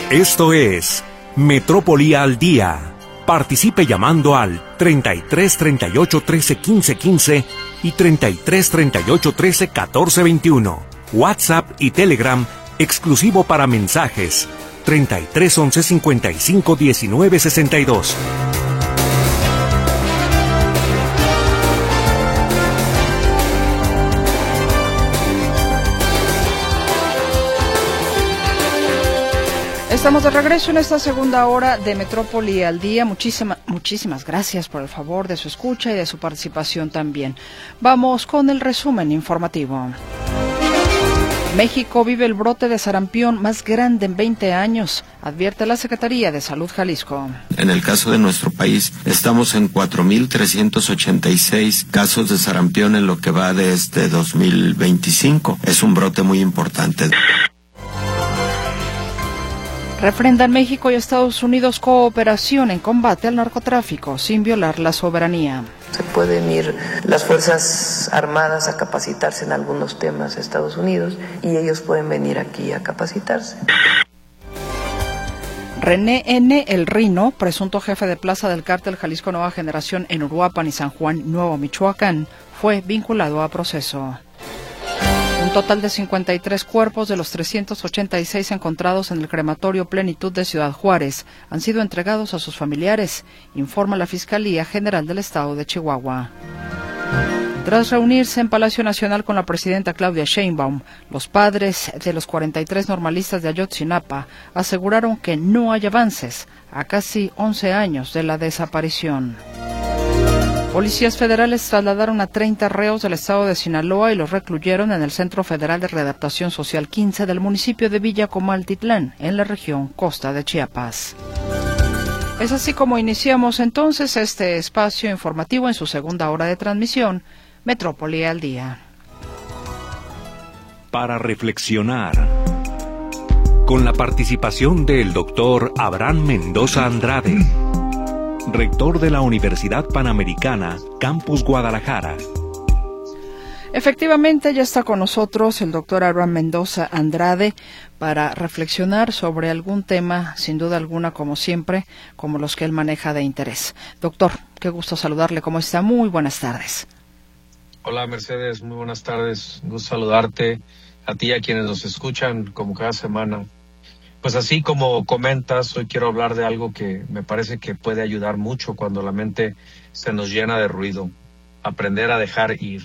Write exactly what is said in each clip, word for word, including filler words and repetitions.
Esto es Metrópoli al Día. Participe llamando al treinta y tres, treinta y ocho, trece, quince, quince y treinta y tres, treinta y ocho, trece, catorce, veintiuno. WhatsApp y Telegram exclusivo para mensajes treinta y tres, once, cincuenta y cinco, diecinueve, sesenta y dos. Estamos de regreso en esta segunda hora de Metrópoli al Día. Muchísima, muchísimas gracias por el favor de su escucha y de su participación también. Vamos con el resumen informativo. México vive el brote de sarampión más grande en veinte años, advierte la Secretaría de Salud Jalisco. En el caso de nuestro país, estamos en cuatro mil trescientos ochenta y seis casos de sarampión en lo que va de este dos mil veinticinco. Es un brote muy importante. Refrendan México y Estados Unidos cooperación en combate al narcotráfico sin violar la soberanía. Se pueden ir las Fuerzas Armadas a capacitarse en algunos temas a Estados Unidos y ellos pueden venir aquí a capacitarse. René N. El Rino, presunto jefe de plaza del cártel Jalisco Nueva Generación en Uruapan y San Juan, Nuevo Michoacán, fue vinculado a proceso. Un total de cincuenta y tres cuerpos de los trescientos ochenta y seis encontrados en el crematorio Plenitud de Ciudad Juárez han sido entregados a sus familiares, informa la Fiscalía General del Estado de Chihuahua. Tras reunirse en Palacio Nacional con la presidenta Claudia Sheinbaum, los padres de los cuarenta y tres normalistas de Ayotzinapa aseguraron que no hay avances a casi once años de la desaparición. Policías federales trasladaron a treinta reos del estado de Sinaloa y los recluyeron en el Centro Federal de Readaptación Social quince del municipio de Villa Comaltitlán, en la región Costa de Chiapas. Es así como iniciamos entonces este espacio informativo en su segunda hora de transmisión, Metrópoli al Día. Para reflexionar, con la participación del doctor Abraham Mendoza Andrade, rector de la Universidad Panamericana, Campus Guadalajara. Efectivamente, ya está con nosotros el doctor Abraham Mendoza Andrade para reflexionar sobre algún tema, sin duda alguna, como siempre, como los que él maneja de interés. Doctor, qué gusto saludarle. ¿Cómo está? Muy buenas tardes. Hola, Mercedes. Muy buenas tardes. Un gusto saludarte a ti y a quienes nos escuchan como cada semana. Pues así como comentas, hoy quiero hablar de algo que me parece que puede ayudar mucho cuando la mente se nos llena de ruido, aprender a dejar ir.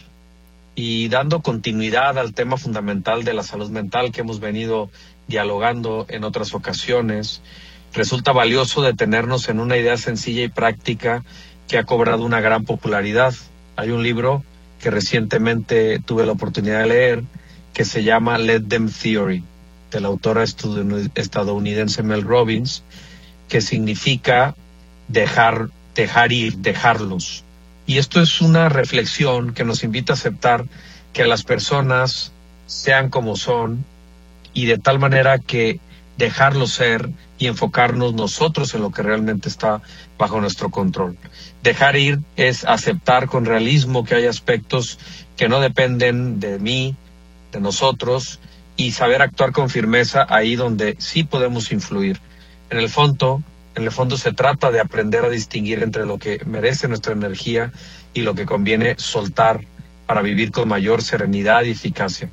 Y dando continuidad al tema fundamental de la salud mental que hemos venido dialogando en otras ocasiones, resulta valioso detenernos en una idea sencilla y práctica que ha cobrado una gran popularidad. Hay un libro que recientemente tuve la oportunidad de leer que se llama Let Them Theory, de la autora estadounidense Mel Robbins, que significa dejar, dejar ir, dejarlos. Y esto es una reflexión que nos invita a aceptar que las personas sean como son y de tal manera que dejarlos ser y enfocarnos nosotros en lo que realmente está bajo nuestro control. Dejar ir es aceptar con realismo que hay aspectos que no dependen de mí, de nosotros, y saber actuar con firmeza ahí donde sí podemos influir. En el fondo, en el fondo se trata de aprender a distinguir entre lo que merece nuestra energía y lo que conviene soltar para vivir con mayor serenidad y eficacia.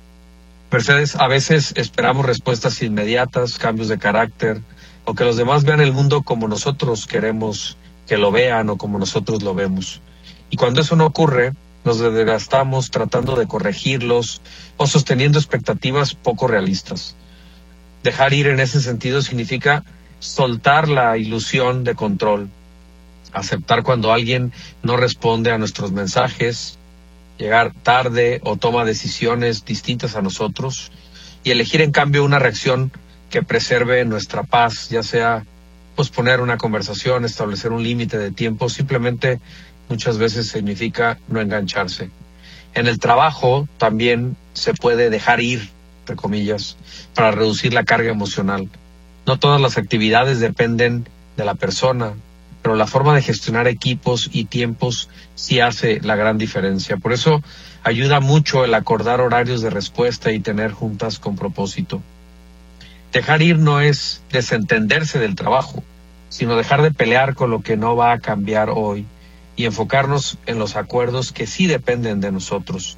Mercedes, a veces esperamos respuestas inmediatas, cambios de carácter, o que los demás vean el mundo como nosotros queremos que lo vean o como nosotros lo vemos. Y cuando eso no ocurre, nos desgastamos tratando de corregirlos o sosteniendo expectativas poco realistas. Dejar ir en ese sentido significa soltar la ilusión de control, aceptar cuando alguien no responde a nuestros mensajes, llegar tarde o toma decisiones distintas a nosotros y elegir en cambio una reacción que preserve nuestra paz, ya sea posponer una conversación, establecer un límite de tiempo, simplemente muchas veces significa no engancharse. En el trabajo también se puede dejar ir, entre comillas, para reducir la carga emocional. No todas las actividades dependen de la persona, pero la forma de gestionar equipos y tiempos sí hace la gran diferencia. Por eso ayuda mucho el acordar horarios de respuesta y tener juntas con propósito. Dejar ir no es desentenderse del trabajo, sino dejar de pelear con lo que no va a cambiar hoy y enfocarnos en los acuerdos que sí dependen de nosotros.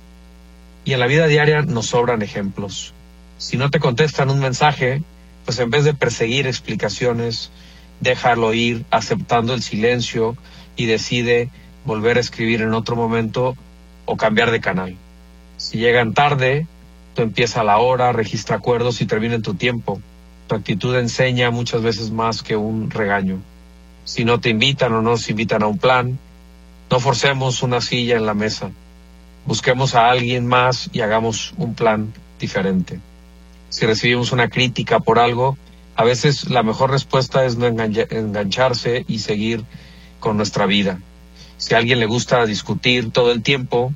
Y en la vida diaria nos sobran ejemplos. Si no te contestan un mensaje, pues en vez de perseguir explicaciones, déjalo ir aceptando el silencio y decide volver a escribir en otro momento o cambiar de canal. Si llegan tarde, tú empieza a la hora, registra acuerdos y termina en tu tiempo. Tu actitud enseña muchas veces más que un regaño. Si no te invitan o no nos invitan a un plan, no forcemos una silla en la mesa. Busquemos a alguien más y hagamos un plan diferente. Si recibimos una crítica por algo, a veces la mejor respuesta es no engancha- engancharse y seguir con nuestra vida. Si a alguien le gusta discutir todo el tiempo,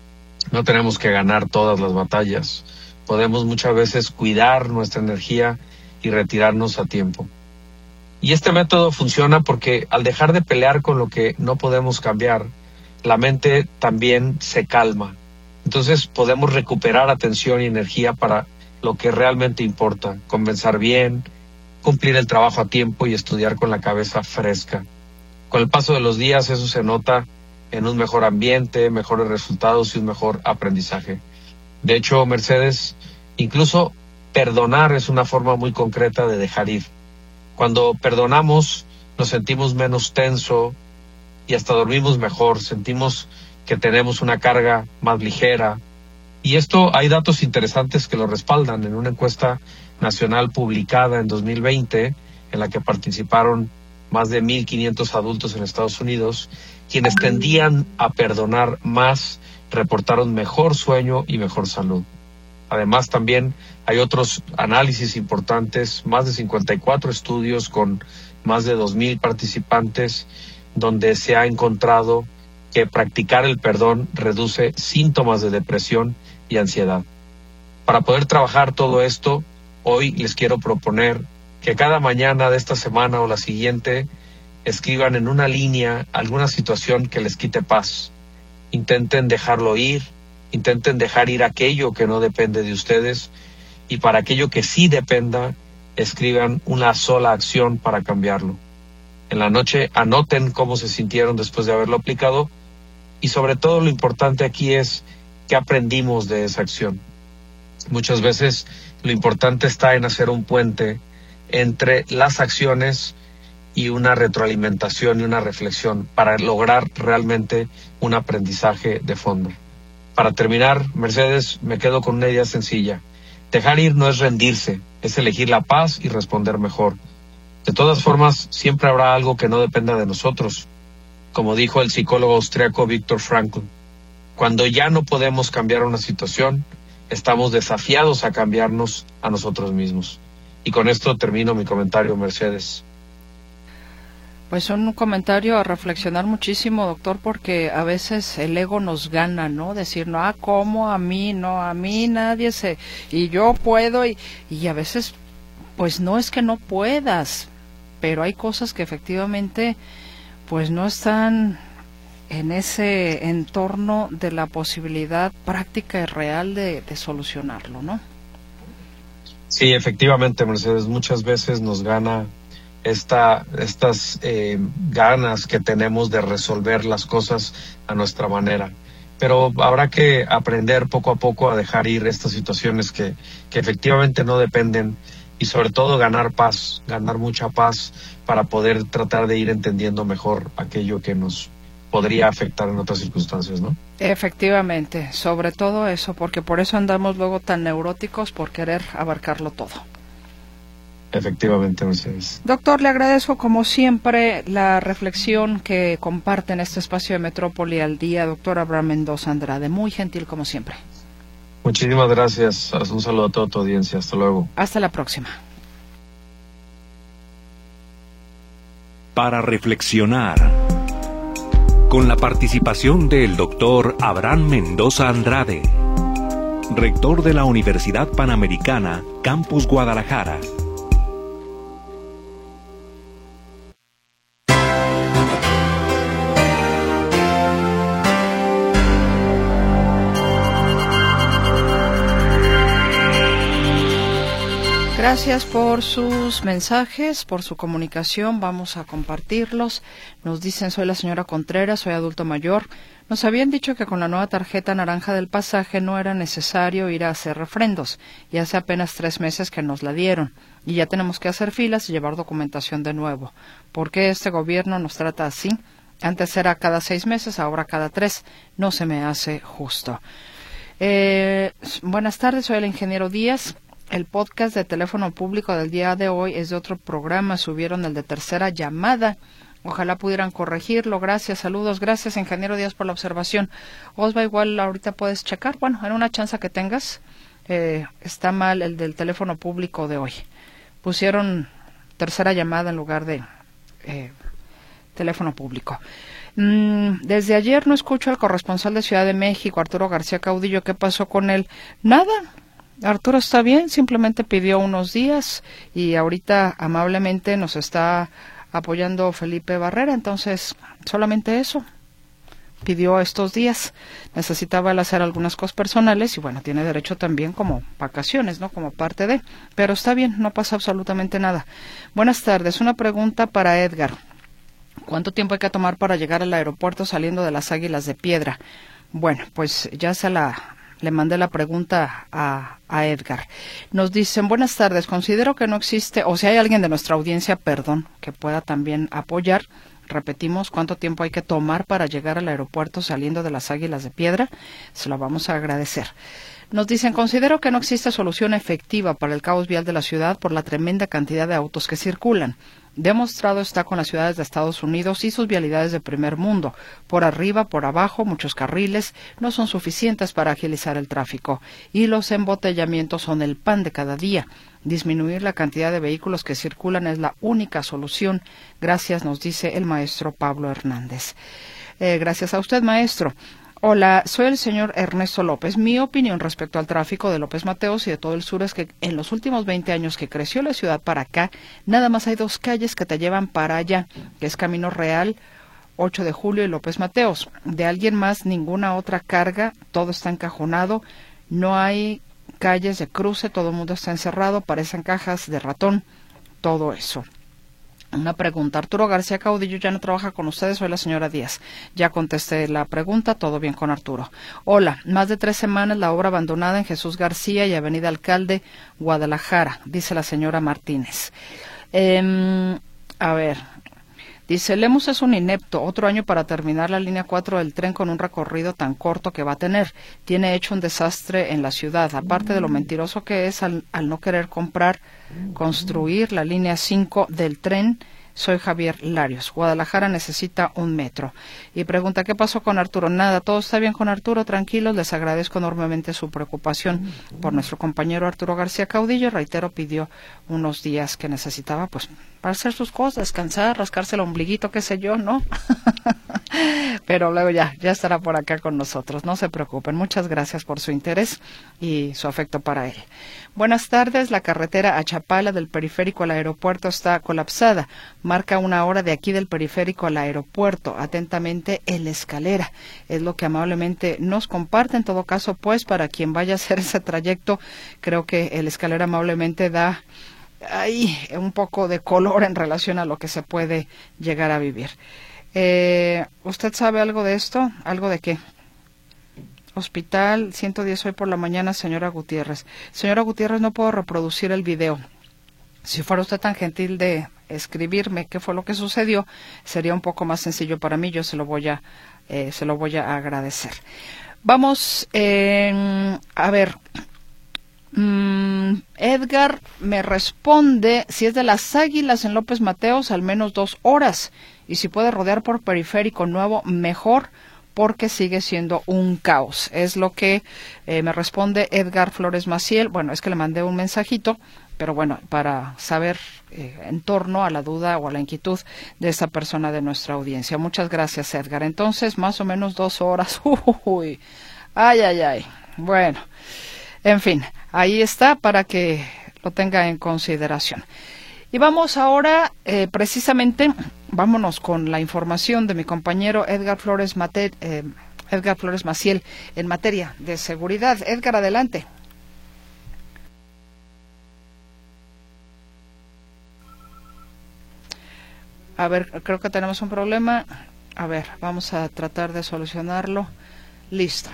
no tenemos que ganar todas las batallas. Podemos muchas veces cuidar nuestra energía y retirarnos a tiempo. Y este método funciona porque al dejar de pelear con lo que no podemos cambiar, la mente también se calma. Entonces podemos recuperar atención y energía para lo que realmente importa, comenzar bien, cumplir el trabajo a tiempo y estudiar con la cabeza fresca. Con el paso de los días eso se nota en un mejor ambiente, mejores resultados y un mejor aprendizaje. De hecho, Mercedes, incluso perdonar es una forma muy concreta de dejar ir. Cuando perdonamos, nos sentimos menos tenso y hasta dormimos mejor, sentimos que tenemos una carga más ligera. Y esto hay datos interesantes que lo respaldan. En una encuesta nacional publicada en dos mil veinte, en la que participaron más de mil quinientos adultos en Estados Unidos, quienes tendían a perdonar más reportaron mejor sueño y mejor salud. Además, también hay otros análisis importantes, más de cincuenta y cuatro estudios con más de dos mil participantes, donde se ha encontrado que practicar el perdón reduce síntomas de depresión y ansiedad. Para poder trabajar todo esto, hoy les quiero proponer que cada mañana de esta semana o la siguiente escriban en una línea alguna situación que les quite paz. Intenten dejarlo ir, intenten dejar ir aquello que no depende de ustedes y para aquello que sí dependa, escriban una sola acción para cambiarlo. En la noche anoten cómo se sintieron después de haberlo aplicado y sobre todo lo importante aquí es qué aprendimos de esa acción. Muchas veces lo importante está en hacer un puente entre las acciones y una retroalimentación y una reflexión para lograr realmente un aprendizaje de fondo. Para terminar, Mercedes, me quedo con una idea sencilla. Dejar ir no es rendirse, es elegir la paz y responder mejor. De todas formas, siempre habrá algo que no dependa de nosotros. Como dijo el psicólogo austriaco Viktor Frankl, cuando ya no podemos cambiar una situación, estamos desafiados a cambiarnos a nosotros mismos. Y con esto termino mi comentario, Mercedes. Pues un comentario a reflexionar muchísimo, doctor, porque a veces el ego nos gana, ¿no? Decir, no, ah, ¿cómo? A mí, no, a mí nadie se... Y yo puedo, y, y a veces, pues no es que no puedas, pero hay cosas que efectivamente, pues no están en ese entorno de la posibilidad práctica y real de, de solucionarlo, ¿no? Sí, efectivamente, Mercedes, muchas veces nos gana esta, estas eh, ganas que tenemos de resolver las cosas a nuestra manera. Pero habrá que aprender poco a poco a dejar ir estas situaciones que, que efectivamente no dependen y sobre todo ganar paz, ganar mucha paz para poder tratar de ir entendiendo mejor aquello que nos podría afectar en otras circunstancias, ¿no? Efectivamente, sobre todo eso, porque por eso andamos luego tan neuróticos por querer abarcarlo todo. Efectivamente, Mercedes. Doctor, le agradezco como siempre la reflexión que comparte en este espacio de Metrópoli al Día, doctor Abraham Mendoza Andrade, muy gentil como siempre. Muchísimas gracias, un saludo a toda tu audiencia, hasta luego. Hasta la próxima. Para reflexionar, con la participación del doctor Abraham Mendoza Andrade, rector de la Universidad Panamericana, Campus Guadalajara. Gracias por sus mensajes, por su comunicación, vamos a compartirlos. Nos dicen, soy la señora Contreras, soy adulto mayor. Nos habían dicho que con la nueva tarjeta naranja del pasaje no era necesario ir a hacer refrendos, y hace apenas tres meses que nos la dieron, y ya tenemos que hacer filas y llevar documentación de nuevo. ¿Por qué este gobierno nos trata así? Antes era cada seis meses, ahora cada tres. No se me hace justo. Eh, buenas tardes, soy el ingeniero Díaz. El podcast de teléfono público del día de hoy es de otro programa, subieron el de tercera llamada. Ojalá pudieran corregirlo. Gracias, saludos, gracias, ingeniero Díaz, por la observación. Osva, igual ahorita puedes checar. Bueno, en una chance que tengas, eh, está mal el del teléfono público de hoy. Pusieron tercera llamada en lugar de eh, teléfono público. Mm, desde ayer no escucho al corresponsal de Ciudad de México, Arturo García Caudillo. ¿Qué pasó con él? Nada. Arturo está bien, simplemente pidió unos días y ahorita amablemente nos está apoyando Felipe Barrera, entonces solamente eso, pidió estos días, necesitaba él hacer algunas cosas personales y bueno, tiene derecho también como vacaciones, ¿no? Como parte de, pero está bien, no pasa absolutamente nada. Buenas tardes, una pregunta para Edgar. ¿Cuánto tiempo hay que tomar para llegar al aeropuerto saliendo de las Águilas de Piedra? Bueno, pues ya se la... Le mandé la pregunta a, a Edgar. Nos dicen, buenas tardes, considero que no existe, o si hay alguien de nuestra audiencia, perdón, que pueda también apoyar. Repetimos, ¿cuánto tiempo hay que tomar para llegar al aeropuerto saliendo de las Águilas de Piedra? Se lo vamos a agradecer. Nos dicen, considero que no existe solución efectiva para el caos vial de la ciudad por la tremenda cantidad de autos que circulan. Demostrado está con las ciudades de Estados Unidos y sus vialidades de primer mundo. Por arriba, por abajo, muchos carriles no son suficientes para agilizar el tráfico. Y los embotellamientos son el pan de cada día. Disminuir la cantidad de vehículos que circulan es la única solución. Gracias, nos dice el maestro Pablo Hernández. Eh, gracias a usted, maestro. Hola, soy el señor Ernesto López. Mi opinión respecto al tráfico de López Mateos y de todo el sur es que en los últimos veinte años que creció la ciudad para acá, nada más hay dos calles que te llevan para allá, que es Camino Real, ocho de julio y López Mateos. De alguien más, ninguna otra carga, todo está encajonado, no hay calles de cruce, todo el mundo está encerrado, parecen cajas de ratón, todo eso. Una pregunta. Arturo García Caudillo ya no trabaja con ustedes, soy la señora Díaz. Ya contesté la pregunta, todo bien con Arturo. Hola, más de tres semanas la obra abandonada en Jesús García y Avenida Alcalde, Guadalajara, dice la señora Martínez. Eh, a ver, dice, Lemus es un inepto, otro año para terminar la línea cuatro del tren con un recorrido tan corto que va a tener. Tiene hecho un desastre en la ciudad, aparte de lo mentiroso que es al, al no querer comprar, construir la línea cinco del tren. Soy Javier Larios. Guadalajara necesita un metro. Y pregunta, ¿qué pasó con Arturo? Nada, todo está bien con Arturo, tranquilos. Les agradezco enormemente su preocupación por nuestro compañero Arturo García Caudillo. Reitero, pidió unos días que necesitaba, pues, para hacer sus cosas, descansar, rascarse el ombliguito, qué sé yo, ¿no? Pero luego ya, ya estará por acá con nosotros. No se preocupen. Muchas gracias por su interés y su afecto para él. Buenas tardes. La carretera a Chapala del periférico al aeropuerto está colapsada. Marca una hora de aquí del periférico al aeropuerto. Atentamente, El Escalera. Es lo que amablemente nos comparte. En todo caso, pues, para quien vaya a hacer ese trayecto, creo que El Escalera amablemente da ahí un poco de color en relación a lo que se puede llegar a vivir. Eh, ¿Usted sabe algo de esto? ¿Algo de qué? Hospital ciento diez hoy por la mañana, señora Gutiérrez. Señora Gutiérrez, no puedo reproducir el video. Si fuera usted tan gentil de escribirme qué fue lo que sucedió, sería un poco más sencillo para mí. Yo se lo voy a, eh, se lo voy a agradecer. Vamos, eh, a ver. Mm, Edgar me responde, si es de las Águilas en López Mateos, al menos dos horas. Y si puede rodear por periférico nuevo, mejor, porque sigue siendo un caos. Es lo que eh, me responde Edgar Flores Maciel. Bueno, es que le mandé un mensajito, pero bueno, para saber eh, en torno a la duda o a la inquietud de esta persona de nuestra audiencia. Muchas gracias, Edgar. Entonces, más o menos dos horas. Uy, ay, ay, ay. Bueno, en fin, ahí está para que lo tenga en consideración. Y vamos ahora, eh, precisamente, vámonos con la información de mi compañero Edgar Flores Mate, eh, Edgar Flores Maciel en materia de seguridad. Edgar, adelante. A ver, creo que tenemos un problema. A ver, vamos a tratar de solucionarlo. Listo.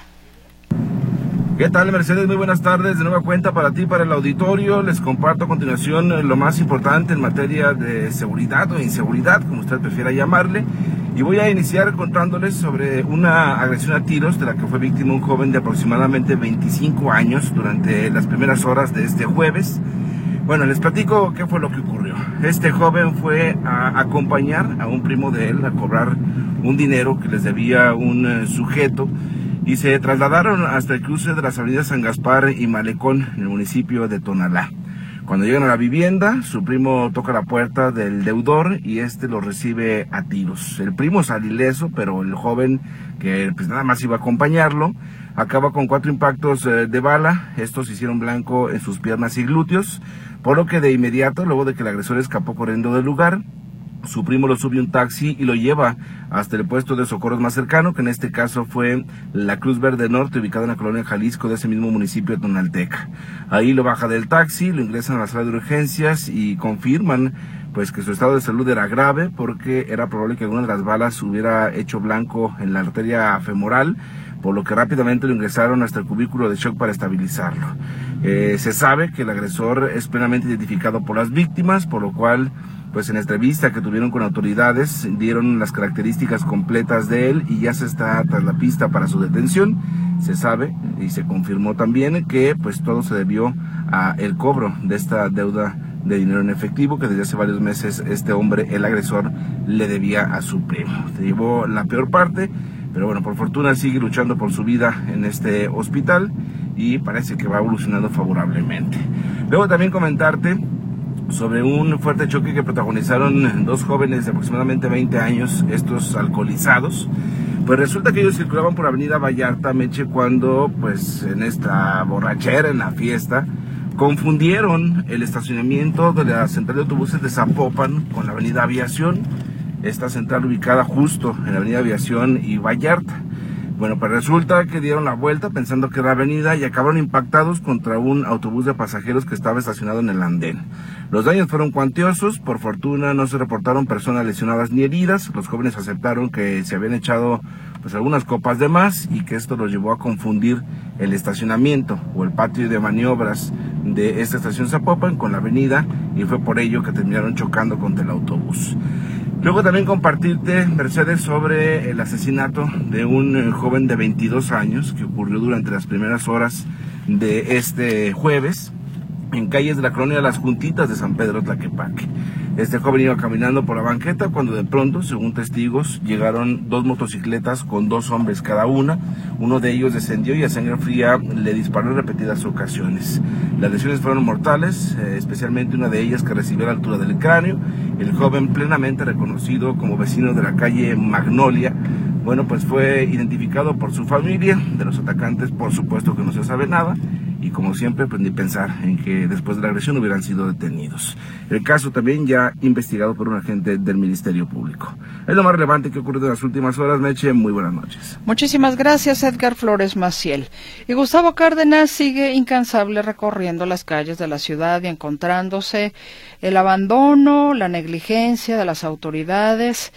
¿Qué tal, Mercedes? Muy buenas tardes. De nueva cuenta para ti, para el auditorio. Les comparto a continuación lo más importante en materia de seguridad o inseguridad, como usted prefiera llamarle. Y voy a iniciar contándoles sobre una agresión a tiros de la que fue víctima un joven de aproximadamente veinticinco años durante las primeras horas de este jueves. Bueno, les platico qué fue lo que ocurrió. Este joven fue a acompañar a un primo de él a cobrar un dinero que les debía un uh, sujeto y se trasladaron hasta el cruce de las avenidas San Gaspar y Malecón en el municipio de Tonalá. Cuando llegan a la vivienda, su primo toca la puerta del deudor y este lo recibe a tiros. El primo sale ileso, pero el joven, que pues nada más iba a acompañarlo, acaba con cuatro impactos eh, de bala. Estos hicieron blanco en sus piernas y glúteos, por lo que de inmediato, luego de que el agresor escapó corriendo del lugar, su primo lo sube a un taxi y lo lleva hasta el puesto de socorros más cercano, que en este caso fue la Cruz Verde Norte, ubicada en la colonia Jalisco de ese mismo municipio de Tonalteca. Ahí lo baja del taxi, lo ingresan a la sala de urgencias y confirman pues que su estado de salud era grave, porque era probable que alguna de las balas hubiera hecho blanco en la arteria femoral, por lo que rápidamente lo ingresaron hasta el cubículo de shock para estabilizarlo. Eh, se sabe que el agresor es plenamente identificado por las víctimas, por lo cual pues en entrevista que tuvieron con autoridades dieron las características completas de él y ya se está tras la pista para su detención. Se sabe y se confirmó también que pues todo se debió a el cobro de esta deuda de dinero en efectivo que desde hace varios meses este hombre, el agresor, le debía a su primo. Se llevó la peor parte, pero bueno, por fortuna sigue luchando por su vida en este hospital y parece que va evolucionando favorablemente. Luego también comentarte sobre un fuerte choque que protagonizaron dos jóvenes de aproximadamente veinte años, estos alcoholizados. Pues resulta que ellos circulaban por Avenida Vallarta, Meche, cuando pues en esta borrachera, en la fiesta, confundieron el estacionamiento de la central de autobuses de Zapopan con la Avenida Aviación, esta central ubicada justo en la Avenida Aviación y Vallarta. Bueno, pues resulta que dieron la vuelta pensando que era avenida y acabaron impactados contra un autobús de pasajeros que estaba estacionado en el andén. Los daños fueron cuantiosos, por fortuna no se reportaron personas lesionadas ni heridas. Los jóvenes aceptaron que se habían echado pues algunas copas de más y que esto los llevó a confundir el estacionamiento o el patio de maniobras de esta estación Zapopan con la avenida y fue por ello que terminaron chocando contra el autobús. Luego también compartirte, Mercedes, sobre el asesinato de un joven de veintidós años que ocurrió durante las primeras horas de este jueves en calles de la colonia de Las Juntitas de San Pedro Tlaquepaque. Este joven iba caminando por la banqueta cuando de pronto, según testigos, llegaron dos motocicletas con dos hombres cada una. Uno de ellos descendió y a sangre fría le disparó en repetidas ocasiones. Las lesiones fueron mortales, eh, especialmente una de ellas que recibió a la altura del cráneo. El joven, plenamente reconocido como vecino de la calle Magnolia, bueno, pues fue identificado por su familia. De los atacantes, por supuesto que no se sabe nada. Y como siempre, pues ni pensar en que después de la agresión hubieran sido detenidos. El caso también ya investigado por un agente del Ministerio Público. Es lo más relevante que ha ocurrido en las últimas horas, Meche. Muy buenas noches. Muchísimas gracias, Edgar Flores Maciel. Y Gustavo Cárdenas sigue incansable recorriendo las calles de la ciudad y encontrándose el abandono, la negligencia de las autoridades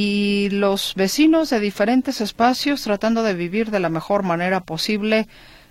y los vecinos de diferentes espacios tratando de vivir de la mejor manera posible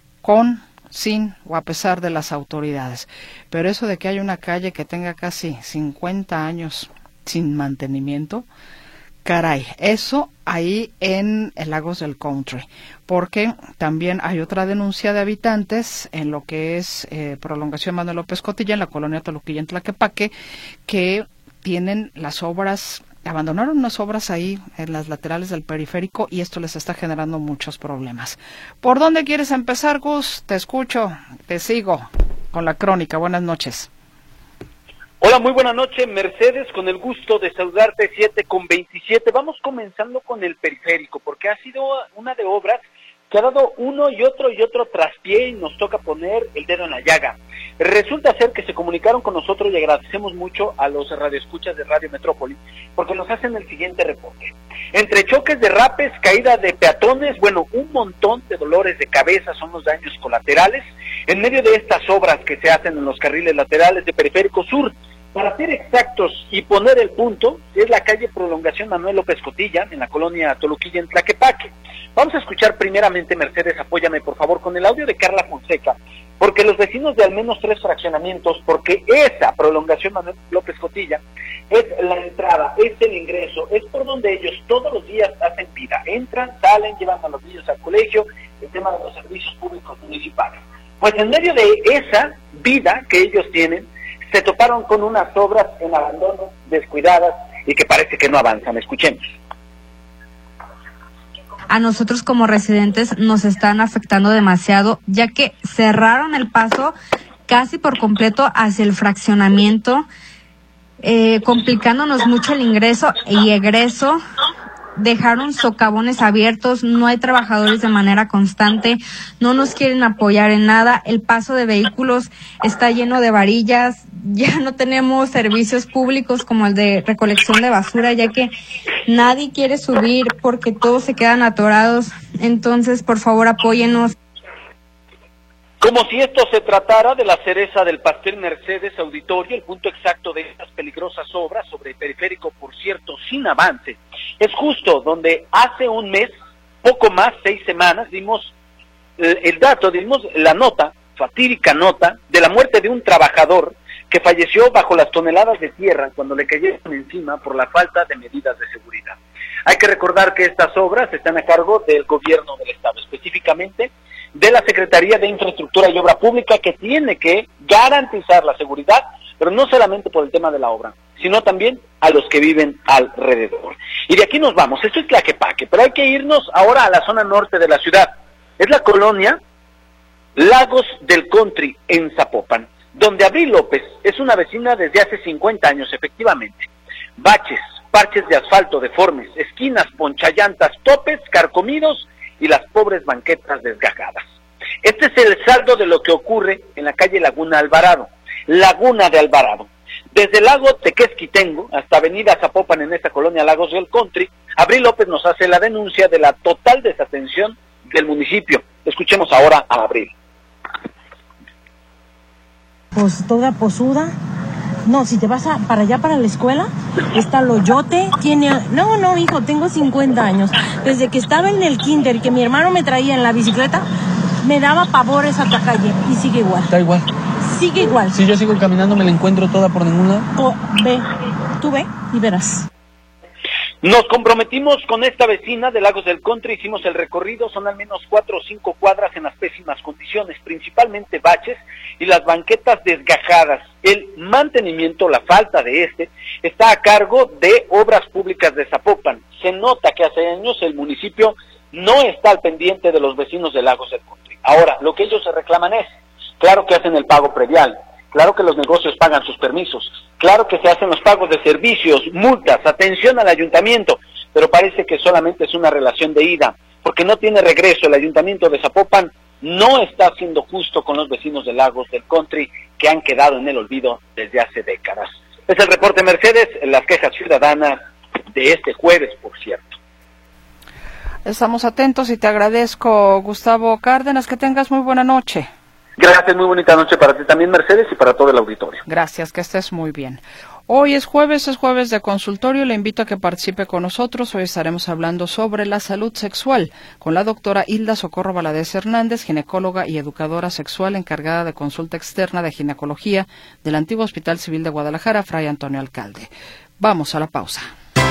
con sin o a pesar de las autoridades. Pero eso de que hay una calle que tenga casi cincuenta años sin mantenimiento, caray, eso ahí en el Lagos del Country, porque también hay otra denuncia de habitantes en lo que es eh, prolongación Manuel López Cotilla, en la colonia Toluquilla, en Tlaquepaque, que tienen las obras, abandonaron unas obras ahí en las laterales del periférico y esto les está generando muchos problemas. ¿Por dónde quieres empezar, Gus? Te escucho, te sigo con la crónica. Buenas noches. Hola, muy buenas noches, Mercedes, con el gusto de saludarte, siete con veintisiete. Vamos comenzando con el periférico, porque ha sido una de obras que ha dado uno y otro y otro traspié y nos toca poner el dedo en la llaga. Resulta ser que se comunicaron con nosotros y agradecemos mucho a los radioescuchas de Radio Metrópoli, porque nos hacen el siguiente reporte. Entre choques, derrapes, caída de peatones, bueno, un montón de dolores de cabeza son los daños colaterales en medio de estas obras que se hacen en los carriles laterales de Periférico Sur, Para ser exactos y poner el punto, es la calle Prolongación Manuel López Cotilla, en la colonia Toluquilla, en Tlaquepaque. Vamos a escuchar primeramente, Mercedes, apóyame por favor con el audio de Carla Fonseca, porque los vecinos de al menos tres fraccionamientos, porque esa Prolongación Manuel López Cotilla es la entrada, es el ingreso, es por donde ellos todos los días hacen vida, entran, salen, llevan a los niños al colegio, el tema de los servicios públicos municipales. Pues en medio de esa vida que ellos tienen, se toparon con unas obras en abandono, descuidadas y que parece que no avanzan. Escuchemos. A nosotros como residentes nos están afectando demasiado, ya que cerraron el paso casi por completo hacia el fraccionamiento, eh, complicándonos mucho el ingreso y egreso. Dejaron socavones abiertos, no hay trabajadores de manera constante, no nos quieren apoyar en nada, el paso de vehículos está lleno de varillas, ya no tenemos servicios públicos como el de recolección de basura, ya que nadie quiere subir porque todos se quedan atorados. Entonces, por favor, apóyennos. Como si esto se tratara de la cereza del pastel, Mercedes, auditorio, el punto exacto de estas peligrosas obras sobre el periférico, por cierto, sin avance, es justo donde hace un mes, poco más, seis semanas, dimos el, el dato, dimos la nota, fatídica nota, de la muerte de un trabajador que falleció bajo las toneladas de tierra cuando le cayeron encima por la falta de medidas de seguridad. Hay que recordar que estas obras están a cargo del gobierno del estado, específicamente de la Secretaría de Infraestructura y Obra Pública, que tiene que garantizar la seguridad, pero no solamente por el tema de la obra, sino también a los que viven alrededor. Y de aquí nos vamos, esto es Tlaquepaque, pero hay que irnos ahora a la zona norte de la ciudad. Es la colonia Lagos del Country, en Zapopan, donde Abril López es una vecina desde hace cincuenta años, efectivamente. Baches, parches de asfalto deformes, esquinas, ponchallantas, topes carcomidos y las pobres banquetas desgajadas. Este es el saldo de lo que ocurre en la calle Laguna Alvarado, Laguna de Alvarado. Desde el lago Tequesquitengo hasta avenida Zapopan, en esta colonia Lagos del Country, Abril López nos hace la denuncia de la total desatención del municipio. Escuchemos ahora a Abril. Pues toda posuda. No, si te vas a, para allá, para la escuela, está Loyote, tiene... No, no, hijo, tengo cincuenta años. Desde que estaba en el kinder y que mi hermano me traía en la bicicleta, me daba pavor esa calle y sigue igual. Está igual. Sigue igual. Si yo sigo caminando, me la encuentro toda por ningún lado. Oh, ve, tú ve y verás. Nos comprometimos con esta vecina de Lagos del Country, hicimos el recorrido, son al menos cuatro o cinco cuadras en las pésimas condiciones, principalmente baches y las banquetas desgajadas. El mantenimiento, la falta de este, está a cargo de Obras Públicas de Zapopan. Se nota que hace años el municipio no está al pendiente de los vecinos de Lagos del Country. Ahora, lo que ellos se reclaman es, claro que hacen el pago predial, claro que los negocios pagan sus permisos, claro que se hacen los pagos de servicios, multas, atención al ayuntamiento, pero parece que solamente es una relación de ida, porque no tiene regreso. El ayuntamiento de Zapopan no está siendo justo con los vecinos de Lagos del Country, que han quedado en el olvido desde hace décadas. Es el reporte, Mercedes, las quejas ciudadanas de este jueves, por cierto. Estamos atentos y te agradezco, Gustavo Cárdenas, que tengas muy buena noche. Gracias, muy bonita noche para ti también, Mercedes, y para todo el auditorio. Gracias, que estés muy bien. Hoy es jueves, es jueves de consultorio, le invito a que participe con nosotros. Hoy estaremos hablando sobre la salud sexual con la doctora Hilda Socorro Valadez Hernández, ginecóloga y educadora sexual encargada de consulta externa de ginecología del antiguo Hospital Civil de Guadalajara, Fray Antonio Alcalde. Vamos a la pausa.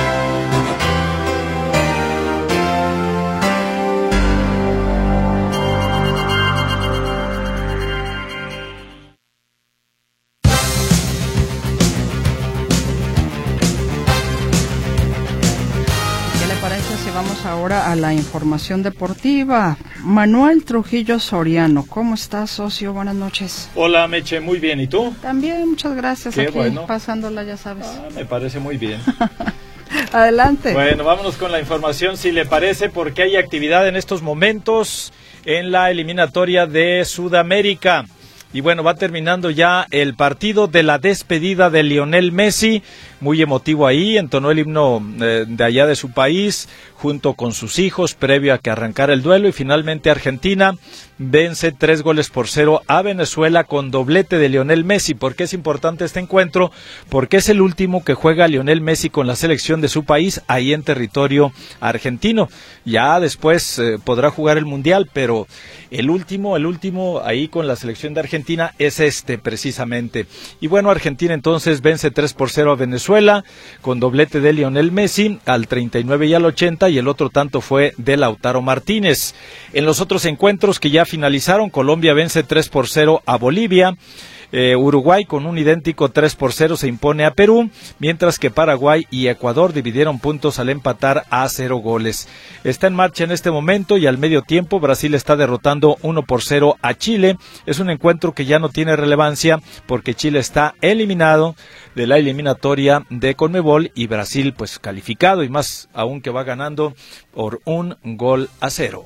Vamos ahora a la información deportiva. Manuel Trujillo Soriano, ¿cómo estás, socio? Buenas noches. Hola, Meche, muy bien. ¿Y tú? También, muchas gracias. Qué aquí bueno. Pasándola, ya sabes. Ah, me parece muy bien. Adelante. Bueno, vámonos con la información, si le parece, porque hay actividad en estos momentos en la eliminatoria de Sudamérica. Y bueno, va terminando ya el partido de la despedida de Lionel Messi, muy emotivo ahí, entonó el himno eh, de allá de su país, junto con sus hijos, previo a que arrancara el duelo, y finalmente Argentina vence tres goles por cero a Venezuela con doblete de Lionel Messi. ¿Por qué es importante este encuentro? Porque es el último que juega Lionel Messi con la selección de su país ahí en territorio argentino. Ya después eh, podrá jugar el Mundial, pero el último, el último ahí con la selección de Argentina es este precisamente. Y bueno, Argentina entonces vence tres por cero a Venezuela con doblete de Lionel Messi al treinta y nueve y al ochenta, y el otro tanto fue de Lautaro Martínez. En los otros encuentros que ya finalizaron, Colombia vence tres por cero a Bolivia. Eh, Uruguay con un idéntico tres por cero se impone a Perú, mientras que Paraguay y Ecuador dividieron puntos al empatar a cero goles. Está en marcha en este momento y al medio tiempo Brasil está derrotando uno por cero a Chile. Es un encuentro que ya no tiene relevancia porque Chile está eliminado de la eliminatoria de Conmebol y Brasil pues calificado, y más aún que va ganando por un gol a cero.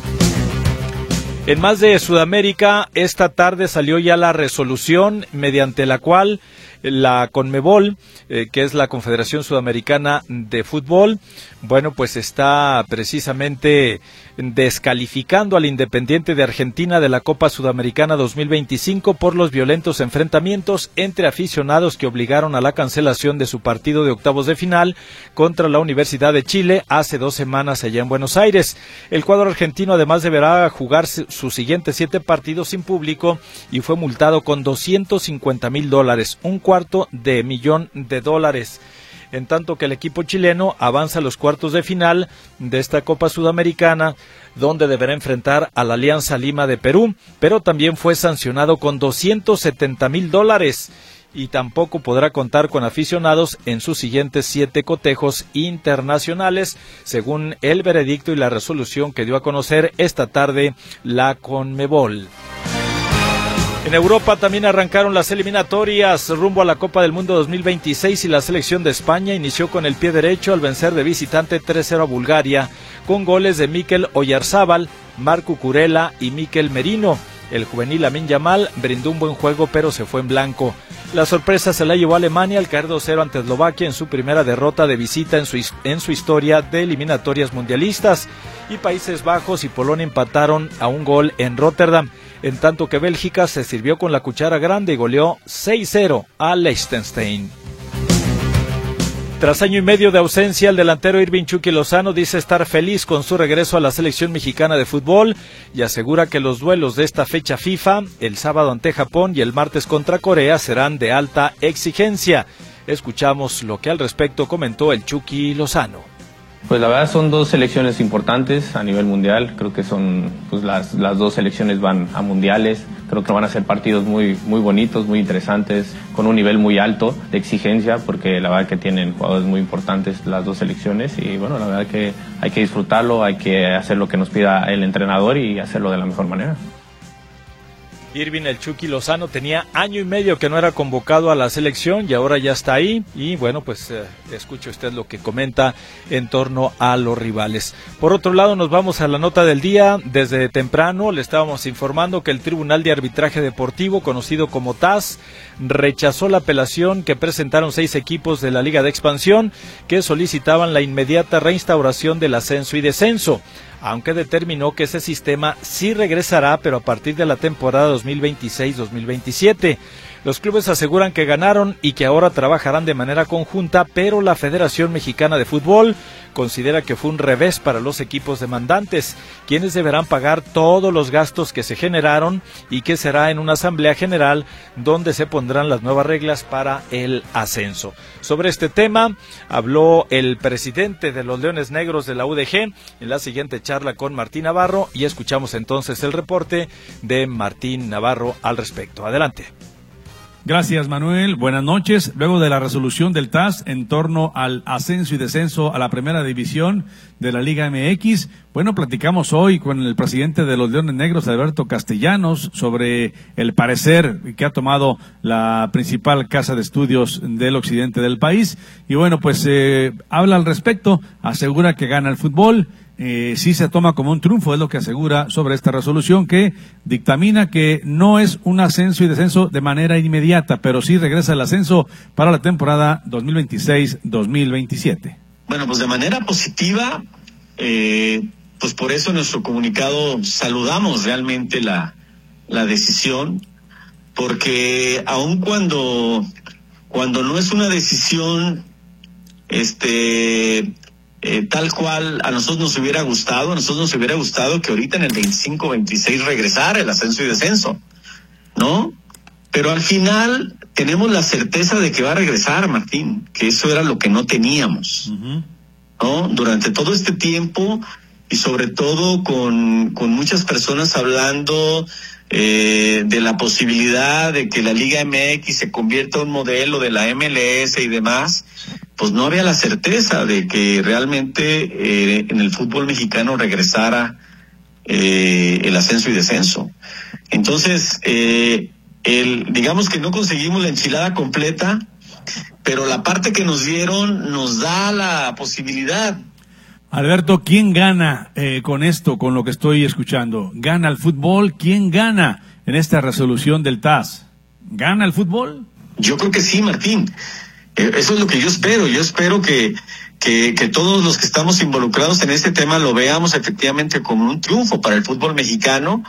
En más de Sudamérica, esta tarde salió ya la resolución mediante la cual la Conmebol, eh, que es la Confederación Sudamericana de Fútbol, bueno, pues está precisamente descalificando al Independiente de Argentina de la Copa Sudamericana dos mil veinticinco por los violentos enfrentamientos entre aficionados que obligaron a la cancelación de su partido de octavos de final contra la Universidad de Chile hace dos semanas allá en Buenos Aires. El cuadro argentino además deberá jugar sus siguientes siete partidos sin público y fue multado con doscientos cincuenta mil dólares, un cuarto de millón de dólares. En tanto que el equipo chileno avanza a los cuartos de final de esta Copa Sudamericana, donde deberá enfrentar a la Alianza Lima de Perú, pero también fue sancionado con doscientos setenta mil dólares y tampoco podrá contar con aficionados en sus siguientes siete cotejos internacionales, según el veredicto y la resolución que dio a conocer esta tarde la Conmebol. En Europa también arrancaron las eliminatorias rumbo a la Copa del Mundo dos mil veintiséis y la selección de España inició con el pie derecho al vencer de visitante tres cero a Bulgaria con goles de Mikel Oyarzábal, Marco Curela y Mikel Merino. El juvenil Lamine Yamal brindó un buen juego pero se fue en blanco. La sorpresa se la llevó Alemania al caer dos cero ante Eslovaquia en su primera derrota de visita en su, en su historia de eliminatorias mundialistas, y Países Bajos y Polonia empataron a un gol en Rotterdam, en tanto que Bélgica se sirvió con la cuchara grande y goleó seis cero a Liechtenstein. Tras año y medio de ausencia, el delantero Irving Chucky Lozano dice estar feliz con su regreso a la selección mexicana de fútbol y asegura que los duelos de esta fecha FIFA, el sábado ante Japón y el martes contra Corea, serán de alta exigencia. Escuchamos lo que al respecto comentó el Chucky Lozano. Pues la verdad son dos selecciones importantes a nivel mundial. Creo que son, pues las, las dos selecciones van a mundiales. Creo que van a ser partidos muy, muy bonitos, muy interesantes, con un nivel muy alto de exigencia, porque la verdad que tienen jugadores muy importantes las dos selecciones y bueno, la verdad que hay que disfrutarlo, hay que hacer lo que nos pida el entrenador y hacerlo de la mejor manera. Irving el Chucky Lozano tenía año y medio que no era convocado a la selección y ahora ya está ahí y bueno, pues eh, escuche usted lo que comenta en torno a los rivales. Por otro lado, nos vamos a la nota del día. Desde temprano le estábamos informando que el Tribunal de Arbitraje Deportivo, conocido como T A S, rechazó la apelación que presentaron seis equipos de la Liga de Expansión que solicitaban la inmediata reinstauración del ascenso y descenso, aunque determinó que ese sistema sí regresará, pero a partir de la temporada dos mil veintiséis dos mil veintisiete. Los clubes aseguran que ganaron y que ahora trabajarán de manera conjunta, pero la Federación Mexicana de Fútbol considera que fue un revés para los equipos demandantes, quienes deberán pagar todos los gastos que se generaron y que será en una asamblea general donde se pondrán las nuevas reglas para el ascenso. Sobre este tema habló el presidente de los Leones Negros de la U D G en la siguiente charla con Martín Navarro y escuchamos entonces el reporte de Martín Navarro al respecto. Adelante. Gracias, Manuel. Buenas noches. Luego de la resolución del T A S en torno al ascenso y descenso a la primera división de la Liga M X, bueno, platicamos hoy con el presidente de los Leones Negros, Alberto Castellanos, sobre el parecer que ha tomado la principal casa de estudios del occidente del país. Y bueno, pues eh, habla al respecto, asegura que gana el fútbol. Eh, sí se toma como un triunfo, es lo que asegura sobre esta resolución, que dictamina que no es un ascenso y descenso de manera inmediata, pero sí regresa el ascenso para la temporada dos mil veintiséis dos mil veintisiete. Bueno, pues de manera positiva, eh, pues por eso en nuestro comunicado saludamos realmente la, la decisión, porque aun cuando, cuando no es una decisión este eh, tal cual a nosotros nos hubiera gustado, a nosotros nos hubiera gustado que ahorita en el veinticinco veintiséis regresara el ascenso y descenso, ¿no? Pero al final tenemos la certeza de que va a regresar, Martín, que eso era lo que no teníamos, uh-huh. ¿no? Durante todo este tiempo y sobre todo con, con muchas personas hablando eh, de la posibilidad de que la Liga M X se convierta en un modelo de la M L S y demás, pues no había la certeza de que realmente eh, en el fútbol mexicano regresara eh, el ascenso y descenso. Entonces, eh, el, digamos que no conseguimos la enchilada completa, pero la parte que nos dieron nos da la posibilidad. Alberto, ¿quién gana eh, con esto, con lo que estoy escuchando? ¿Gana el fútbol? ¿Quién gana en esta resolución del T A S? ¿Gana el fútbol? Yo creo que sí, Martín. Eh, eso es lo que yo espero. Yo espero que, que, que todos los que estamos involucrados en este tema lo veamos efectivamente como un triunfo para el fútbol mexicano.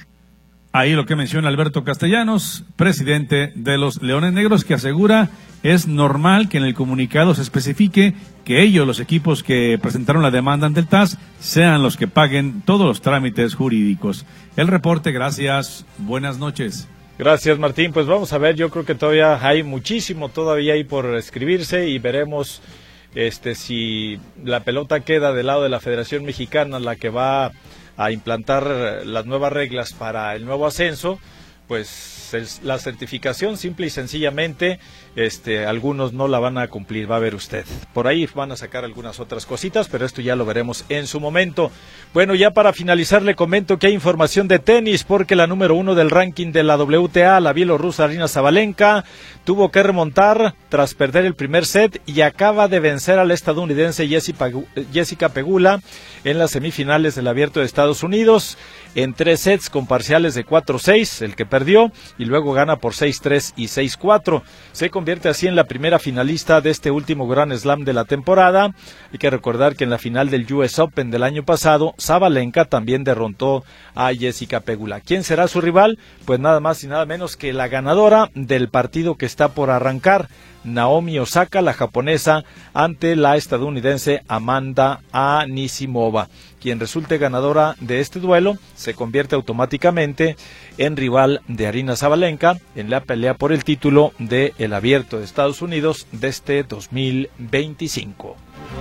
Ahí lo que menciona Alberto Castellanos, presidente de los Leones Negros, que asegura es normal que en el comunicado se especifique que ellos, los equipos que presentaron la demanda ante el T A S, sean los que paguen todos los trámites jurídicos. El reporte, gracias, buenas noches. Gracias, Martín. Pues vamos a ver, yo creo que todavía hay muchísimo todavía ahí por escribirse y veremos este si la pelota queda del lado de la Federación Mexicana, la que va a implantar las nuevas reglas para el nuevo ascenso, pues el, la certificación simple y sencillamente este algunos no la van a cumplir, va a ver usted. Por ahí van a sacar algunas otras cositas, pero esto ya lo veremos en su momento. Bueno, ya para finalizar le comento que hay información de tenis, porque la número uno del ranking de la W T A, la bielorrusa Aryna Sabalenka, tuvo que remontar tras perder el primer set y acaba de vencer a la estadounidense Jessica Pegula en las semifinales del Abierto de Estados Unidos, en tres sets con parciales de cuatro seis, el que perdió, y luego gana por seis tres y seis cuatro. Se convierte así en la primera finalista de este último Grand Slam de la temporada. Hay que recordar que en la final del U S Open del año pasado, Sabalenka también derrotó a Jessica Pegula. ¿Quién será su rival? Pues nada más y nada menos que la ganadora del partido que está por arrancar, Naomi Osaka, la japonesa, ante la estadounidense Amanda Anisimova. Quien resulte ganadora de este duelo se convierte automáticamente en rival de Aryna Sabalenka en la pelea por el título del Abierto de Estados Unidos de este dos mil veinticinco.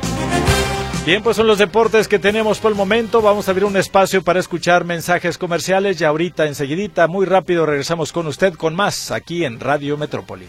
Bien, pues son los deportes que tenemos por el momento. Vamos a abrir un espacio para escuchar mensajes comerciales y ahorita enseguidita, muy rápido, regresamos con usted con más aquí en Radio Metrópoli.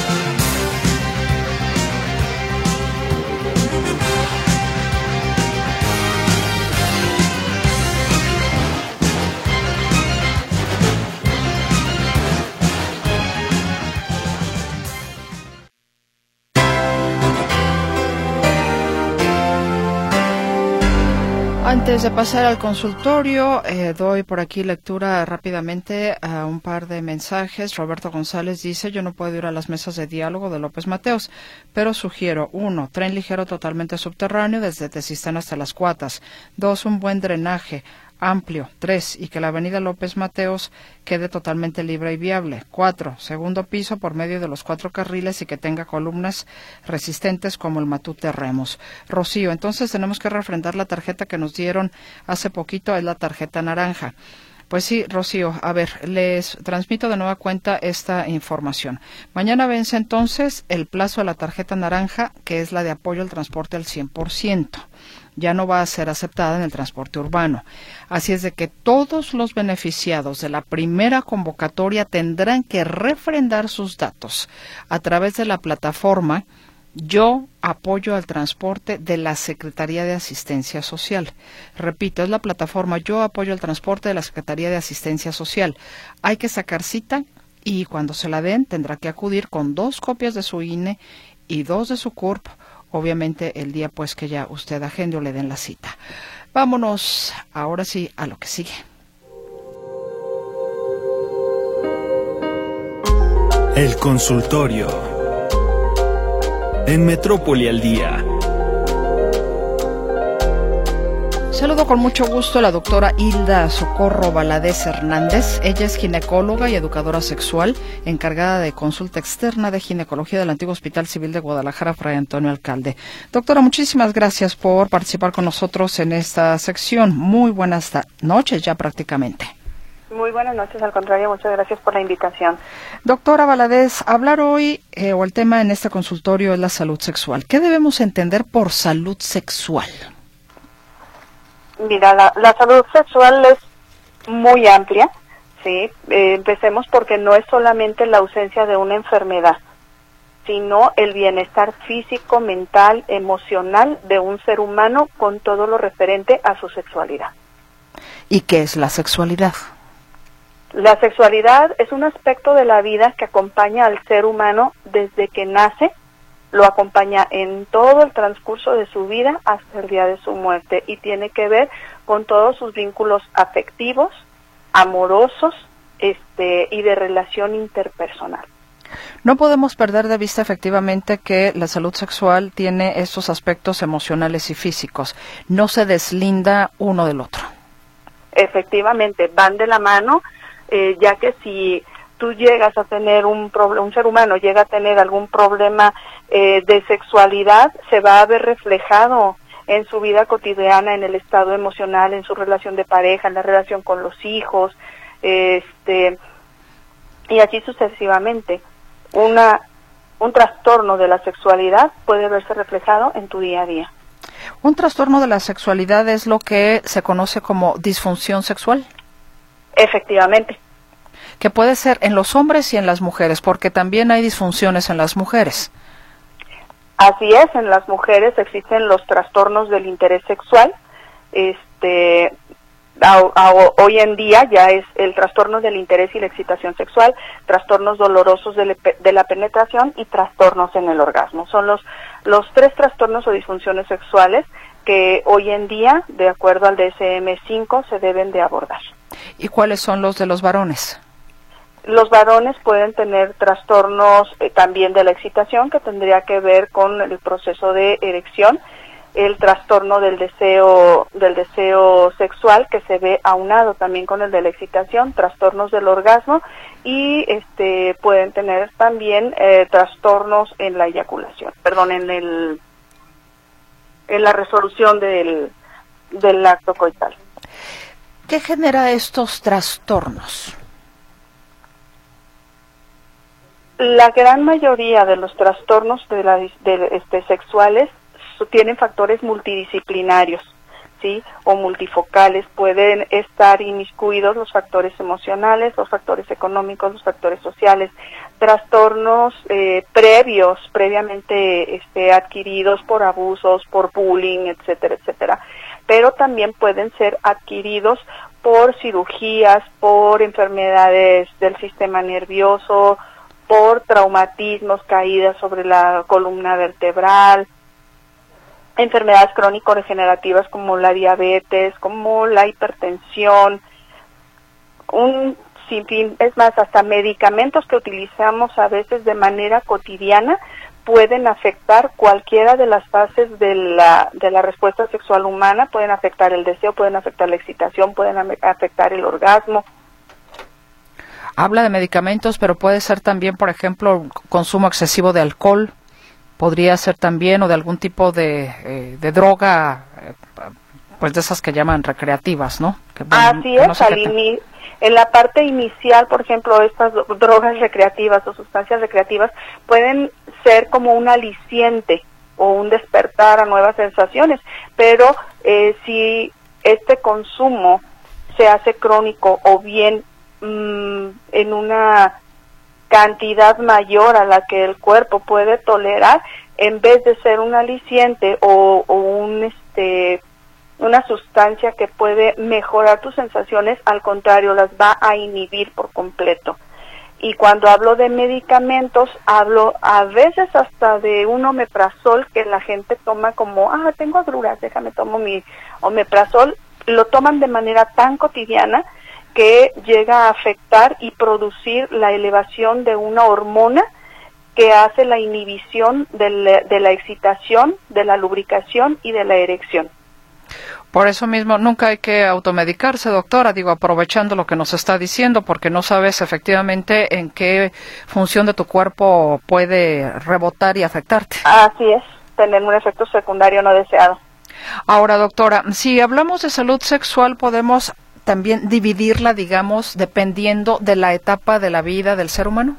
Antes de pasar al consultorio, eh, doy por aquí lectura rápidamente a un par de mensajes. Roberto González dice: yo no puedo ir a las mesas de diálogo de López Mateos, pero sugiero: uno, tren ligero totalmente subterráneo desde Tezistán hasta Las Cuatas; dos, un buen drenaje amplio; tres, y que la avenida López Mateos quede totalmente libre y viable; cuatro, segundo piso por medio de los cuatro carriles y que tenga columnas resistentes como el Matute Remos. Rocío: entonces tenemos que refrendar la tarjeta que nos dieron hace poquito, es la tarjeta naranja. Pues sí, Rocío, a ver, les transmito de nueva cuenta esta información. Mañana vence entonces el plazo de la tarjeta naranja, que es la de apoyo al transporte al cien por ciento. Ya no va a ser aceptada en el transporte urbano. Así es de que todos los beneficiados de la primera convocatoria tendrán que refrendar sus datos a través de la plataforma Yo Apoyo al Transporte de la Secretaría de Asistencia Social. Repito, es la plataforma Yo Apoyo al Transporte de la Secretaría de Asistencia Social. Hay que sacar cita y cuando se la den tendrá que acudir con dos copias de su I N E y dos de su C U R P, obviamente el día pues que ya usted agende o le den la cita. Vámonos ahora sí a lo que sigue. El consultorio en Metrópoli al día. Saludo con mucho gusto a la doctora Hilda Socorro Valadez Hernández. Ella es ginecóloga y educadora sexual, encargada de consulta externa de ginecología del antiguo Hospital Civil de Guadalajara, Fray Antonio Alcalde. Doctora, muchísimas gracias por participar con nosotros en esta sección. Muy buenas noches ya prácticamente. Muy buenas noches, al contrario, muchas gracias por la invitación. Doctora Valadez, hablar hoy, eh, o el tema en este consultorio es la salud sexual. ¿Qué debemos entender por salud sexual? Mira, la, la salud sexual es muy amplia, ¿sí? Eh, empecemos porque no es solamente la ausencia de una enfermedad, sino el bienestar físico, mental, emocional de un ser humano con todo lo referente a su sexualidad. ¿Y qué es la sexualidad? La sexualidad es un aspecto de la vida que acompaña al ser humano desde que nace, lo acompaña en todo el transcurso de su vida hasta el día de su muerte y tiene que ver con todos sus vínculos afectivos, amorosos, este, y de relación interpersonal. No podemos perder de vista efectivamente que la salud sexual tiene estos aspectos emocionales y físicos. No se deslinda uno del otro. Efectivamente, van de la mano, eh, ya que si tú llegas a tener un problema, un ser humano llega a tener algún problema eh, de sexualidad, se va a ver reflejado en su vida cotidiana, en el estado emocional, en su relación de pareja, en la relación con los hijos, este, y así sucesivamente. Una, un trastorno de la sexualidad puede verse reflejado en tu día a día. ¿Un trastorno de la sexualidad es lo que se conoce como disfunción sexual? Efectivamente. Que puede ser en los hombres y en las mujeres, porque también hay disfunciones en las mujeres. Así es, en las mujeres existen los trastornos del interés sexual. Este, a, a, hoy en día ya es el trastorno del interés y la excitación sexual, trastornos dolorosos de, le, de la penetración y trastornos en el orgasmo. Son los, los tres trastornos o disfunciones sexuales que hoy en día, de acuerdo al D S M cinco, se deben de abordar. ¿Y cuáles son los de los varones? Los varones pueden tener trastornos eh, también de la excitación, que tendría que ver con el proceso de erección, el trastorno del deseo del deseo sexual, que se ve aunado también con el de la excitación, trastornos del orgasmo, y este pueden tener también eh, trastornos en la eyaculación, perdón, en el en la resolución del del acto coital. ¿Qué genera estos trastornos? La gran mayoría de los trastornos de la, de, este, sexuales tienen factores multidisciplinarios, ¿sí? O multifocales. Pueden estar inmiscuidos los factores emocionales, los factores económicos, los factores sociales, trastornos eh, previos, previamente este, adquiridos por abusos, por bullying, etcétera, etcétera. Pero también pueden ser adquiridos por cirugías, por enfermedades del sistema nervioso, por traumatismos, caídas sobre la columna vertebral, enfermedades crónico-degenerativas como la diabetes, como la hipertensión, un sinfín, es más, hasta medicamentos que utilizamos a veces de manera cotidiana pueden afectar cualquiera de las fases de la, de la respuesta sexual humana, pueden afectar el deseo, pueden afectar la excitación, pueden afectar el orgasmo. Habla de medicamentos, pero puede ser también, por ejemplo, consumo excesivo de alcohol, podría ser también, o de algún tipo de, eh, de droga, eh, pues de esas que llaman recreativas, ¿no? Que, Así que es, no al ini- en la parte inicial, por ejemplo, estas drogas recreativas o sustancias recreativas pueden ser como un aliciente o un despertar a nuevas sensaciones, pero eh, si este consumo se hace crónico o bien en una cantidad mayor a la que el cuerpo puede tolerar, en vez de ser un aliciente o, o un este una sustancia que puede mejorar tus sensaciones, al contrario, las va a inhibir por completo. Y cuando hablo de medicamentos, hablo a veces hasta de un omeprazol que la gente toma como, ah, tengo agruras, déjame tomo mi omeprazol. Lo toman de manera tan cotidiana que llega a afectar y producir la elevación de una hormona que hace la inhibición de la, de la excitación, de la lubricación y de la erección. Por eso mismo nunca hay que automedicarse, doctora, digo, aprovechando lo que nos está diciendo, porque no sabes efectivamente en qué función de tu cuerpo puede rebotar y afectarte. Así es, tener un efecto secundario no deseado. Ahora, doctora, si hablamos de salud sexual, podemos también dividirla, digamos, dependiendo de la etapa de la vida del ser humano.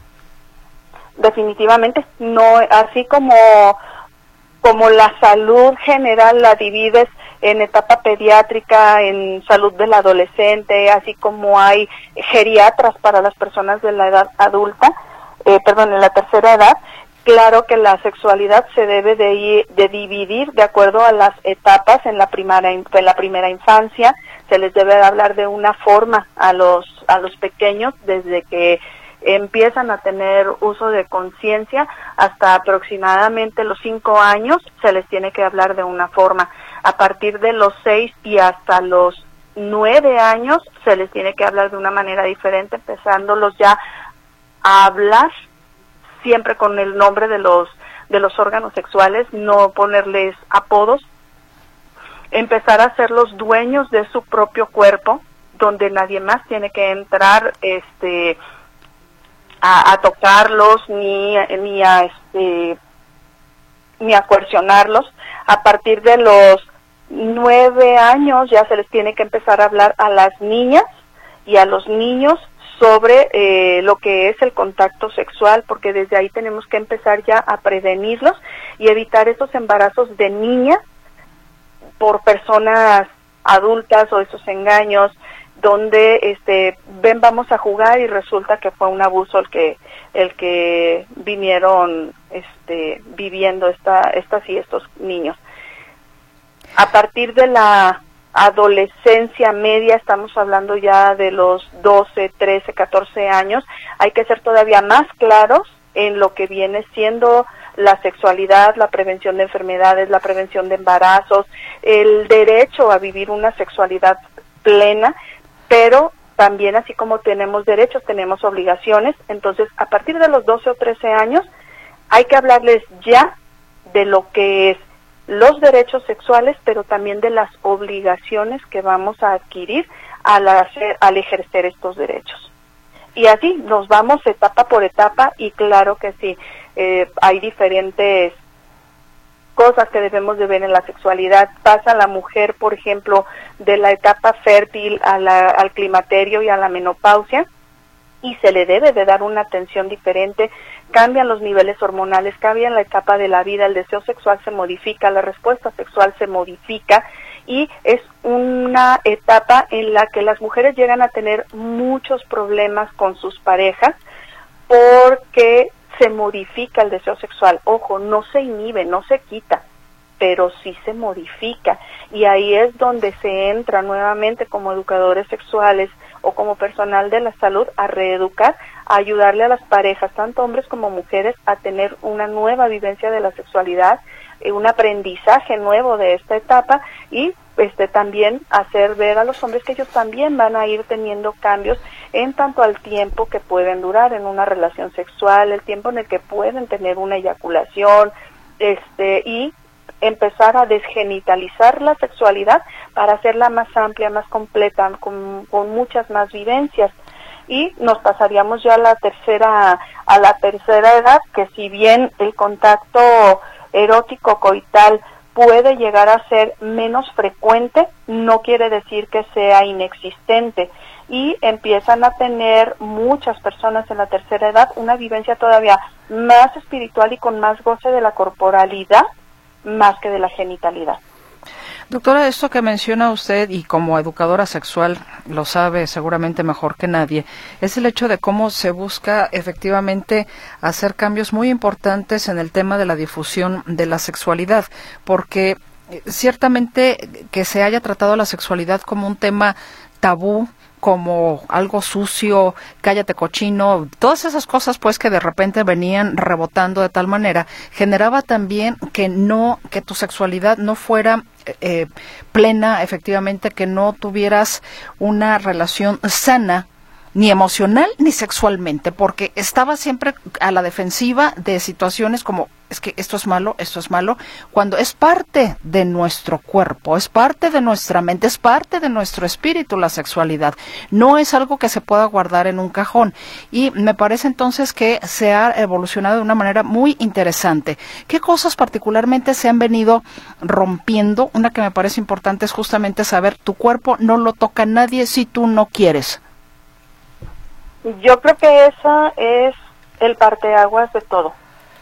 Definitivamente, no, así como, como la salud general la divides en etapa pediátrica, en salud del adolescente, así como hay geriatras para las personas de la edad adulta, eh, perdón, en la tercera edad. Claro que la sexualidad se debe de, ir, de dividir de acuerdo a las etapas. En la primera en la primera infancia se les debe de hablar de una forma a los a los pequeños desde que empiezan a tener uso de conciencia hasta aproximadamente los cinco años se les tiene que hablar de una forma. A partir de los seis y hasta los nueve años se les tiene que hablar de una manera diferente, empezándolos ya a hablar siempre con el nombre de los de los órganos sexuales, no ponerles apodos, empezar a ser los dueños de su propio cuerpo, donde nadie más tiene que entrar este a, a tocarlos ni ni a este ni a coercionarlos. A partir de los nueve años ya se les tiene que empezar a hablar a las niñas y a los niños sobre eh, lo que es el contacto sexual, porque desde ahí tenemos que empezar ya a prevenirlos y evitar esos embarazos de niñas por personas adultas o esos engaños donde este ven vamos a jugar y resulta que fue un abuso el que el que vinieron este viviendo esta estas y estos niños. A partir de la adolescencia media, estamos hablando ya de los doce, trece, catorce años, hay que ser todavía más claros en lo que viene siendo la sexualidad, la prevención de enfermedades, la prevención de embarazos, el derecho a vivir una sexualidad plena, pero también así como tenemos derechos, tenemos obligaciones. Entonces, a partir de los doce o trece años, hay que hablarles ya de lo que es los derechos sexuales, pero también de las obligaciones que vamos a adquirir al, hacer, al ejercer estos derechos. Y así nos vamos etapa por etapa y claro que sí, eh, hay diferentes cosas que debemos de ver en la sexualidad. Pasa la mujer, por ejemplo, de la etapa fértil a la, al climaterio y a la menopausia, y se le debe de dar una atención diferente. Cambian los niveles hormonales, cambia la etapa de la vida, el deseo sexual se modifica, la respuesta sexual se modifica y es una etapa en la que las mujeres llegan a tener muchos problemas con sus parejas porque se modifica el deseo sexual. Ojo, no se inhibe, no se quita, pero sí se modifica y ahí es donde se entra nuevamente como educadores sexuales o como personal de la salud a reeducar, a ayudarle a las parejas, tanto hombres como mujeres, a tener una nueva vivencia de la sexualidad, eh, un aprendizaje nuevo de esta etapa y este también hacer ver a los hombres que ellos también van a ir teniendo cambios en tanto al tiempo que pueden durar en una relación sexual, el tiempo en el que pueden tener una eyaculación, este y empezar a desgenitalizar la sexualidad para hacerla más amplia, más completa, con, con muchas más vivencias. Y nos pasaríamos ya a la tercera a la tercera edad, que si bien el contacto erótico coital puede llegar a ser menos frecuente, no quiere decir que sea inexistente. Y empiezan a tener muchas personas en la tercera edad una vivencia todavía más espiritual y con más goce de la corporalidad, más que de la genitalidad. Doctora, esto que menciona usted y como educadora sexual lo sabe seguramente mejor que nadie, es el hecho de cómo se busca efectivamente hacer cambios muy importantes en el tema de la difusión de la sexualidad, porque ciertamente que se haya tratado la sexualidad como un tema tabú, como algo sucio, cállate cochino, todas esas cosas pues que de repente venían rebotando de tal manera, generaba también que no, que tu sexualidad no fuera eh, plena, efectivamente, que no tuvieras una relación sana, ni emocional ni sexualmente, porque estaba siempre a la defensiva de situaciones como es que esto es malo, esto es malo, cuando es parte de nuestro cuerpo, es parte de nuestra mente, es parte de nuestro espíritu la sexualidad. No es algo que se pueda guardar en un cajón. Y me parece entonces que se ha evolucionado de una manera muy interesante. ¿Qué cosas particularmente se han venido rompiendo? Una que me parece importante es justamente saber, tu cuerpo no lo toca nadie si tú no quieres. Yo creo que esa es el parteaguas de todo.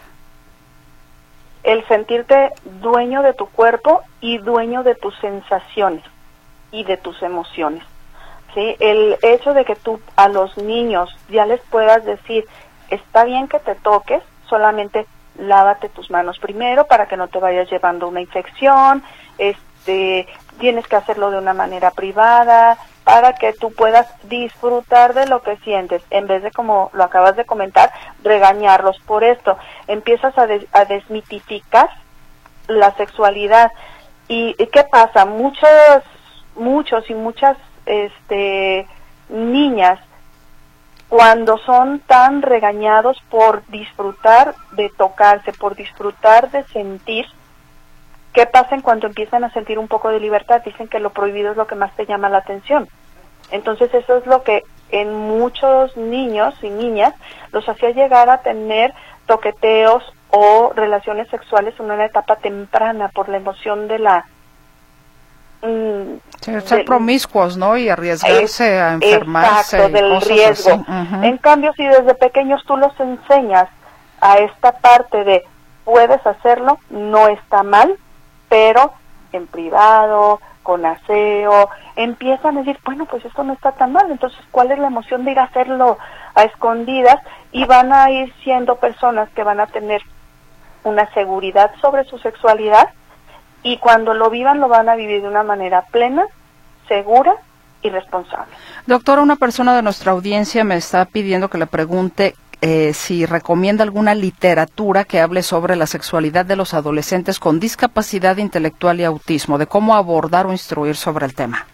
El sentirte dueño de tu cuerpo y dueño de tus sensaciones y de tus emociones, ¿sí? El hecho de que tú a los niños ya les puedas decir, está bien que te toques, solamente lávate tus manos primero para que no te vayas llevando una infección, este, tienes que hacerlo de una manera privada, para que tú puedas disfrutar de lo que sientes, en vez de, como lo acabas de comentar, regañarlos por esto. Empiezas a, des a desmitificar la sexualidad. ¿Y, y qué pasa? Muchos, muchos y muchas este, niñas, cuando son tan regañados por disfrutar de tocarse, por disfrutar de sentir, ¿qué pasa en cuanto empiezan a sentir un poco de libertad? Dicen que lo prohibido es lo que más te llama la atención. Entonces eso es lo que en muchos niños y niñas los hacía llegar a tener toqueteos o relaciones sexuales en una etapa temprana por la emoción de la... Mmm, sí, ser promiscuos, ¿no? Y arriesgarse es, a enfermarse. Exacto, del riesgo. Uh-huh. En cambio, si desde pequeños tú los enseñas a esta parte de puedes hacerlo, no está mal, pero en privado, con aseo, empiezan a decir, bueno, pues esto no está tan mal, entonces, ¿cuál es la emoción de ir a hacerlo a escondidas? Y van a ir siendo personas que van a tener una seguridad sobre su sexualidad, y cuando lo vivan, lo van a vivir de una manera plena, segura y responsable. Doctora, una persona de nuestra audiencia me está pidiendo que le pregunte Eh, si recomienda alguna literatura que hable sobre la sexualidad de los adolescentes con discapacidad intelectual y autismo, de cómo abordar o instruir sobre el tema.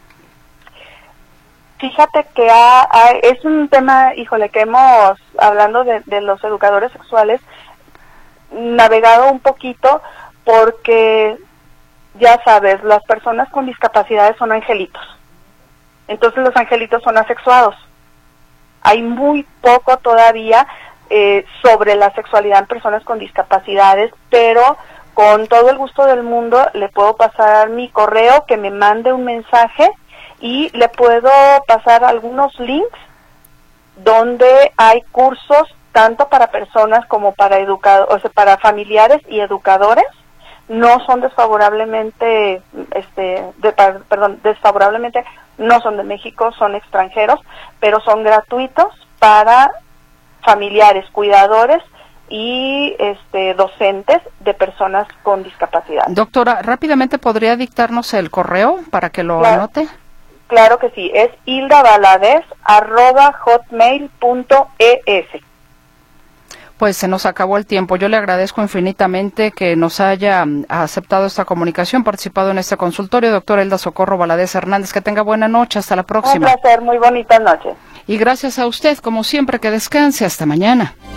Fíjate que ha, ha, es un tema, híjole, que hemos, hablando de, de los educadores sexuales, navegado un poquito porque, ya sabes, las personas con discapacidades son angelitos. Entonces los angelitos son asexuados. Hay muy poco todavía eh, sobre la sexualidad en personas con discapacidades, pero con todo el gusto del mundo le puedo pasar mi correo, que me mande un mensaje, y le puedo pasar algunos links donde hay cursos tanto para personas como para educadores, o sea, para familiares y educadores. No son desfavorablemente, este, de, perdón, desfavorablemente no son de México, son extranjeros, pero son gratuitos para familiares, cuidadores y este, docentes de personas con discapacidad. Doctora, rápidamente, ¿podría dictarnos el correo para que lo claro, anote? Claro que sí, es hilda valadez arroba hotmail punto es. Pues se nos acabó el tiempo. Yo le agradezco infinitamente que nos haya aceptado esta comunicación, participado en este consultorio. Doctora Hilda Socorro Valadez Hernández, que tenga buena noche. Hasta la próxima. Un placer, muy bonita noche. Y gracias a usted, como siempre, que descanse. Hasta mañana.